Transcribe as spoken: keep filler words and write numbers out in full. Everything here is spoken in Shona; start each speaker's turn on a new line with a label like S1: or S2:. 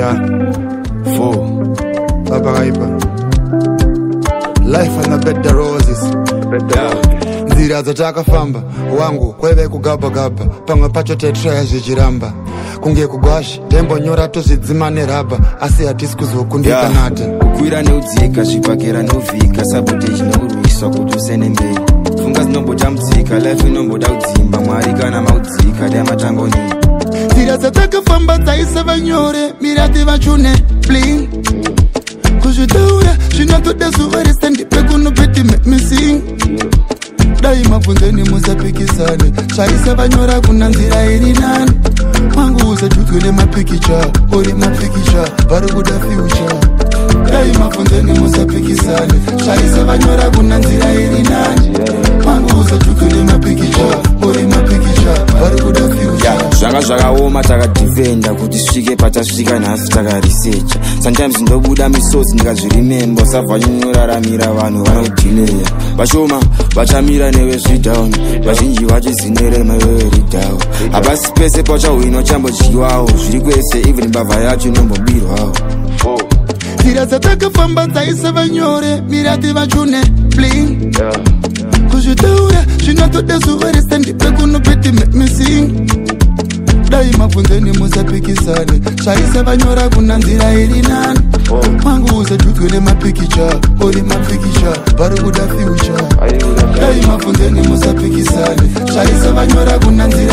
S1: Yeah. Four. Baba Gaiba. Life and the better roses. Better. Nzira zotaka famba wangu kweve kugaba gaba pamwe pacho tetra zvichiramba kunge kugwashi tembo nyora tozvidzima neraba asi hatisi kuzokundika nata
S2: kukwira neudzika zvipakera neuvhika sabotage neurwiswa kuti usene mberi funga zinombotambudzika life inomboda kudzimba mwari kana maudzika dai matangoni
S1: nzira dzatakafamba dzaisava nyore mirati vachune bling kuzvitaura zvinatoda zuva rese ndipekunopeti missing dai mabvunzeni musapikisane chaisa vanyora kuna nzira iri nani wangu usajutwe nemapikicha uri mapikicha vari kuda future dai mabvunzeni musapikisane chaisa vanyora kuna nzira iri nani wangu usajutwe nemapikicha uri mapikicha vari kuda future
S2: zvanga zvakaoma takadhifenda kuti svike patasvika nhasi takarisecha sometimes ndobuda misosi ndikazvirememba usabvanyoraramira vanhu vanodhineya vashoma vachamira newe zvidown vazhinji vachizinerema wewe ridown hapasi pese pachahwinwa chambodyiwawo zviri kwese even mbavha yacho inombobirwawo
S1: nzira dzatakafamba dzaisava nyore mirati vachune bling kuzvitaura zvinatoda zuva rese ndipekunopeti missing dai mabvunzeni musapikisane chaisa vanyora kuna nzira iri nani wangu usajutwe nemapikicha uri mapikicha vari kuda future dai mabvunzeni musapikisane chaisa vanyora kuna nzira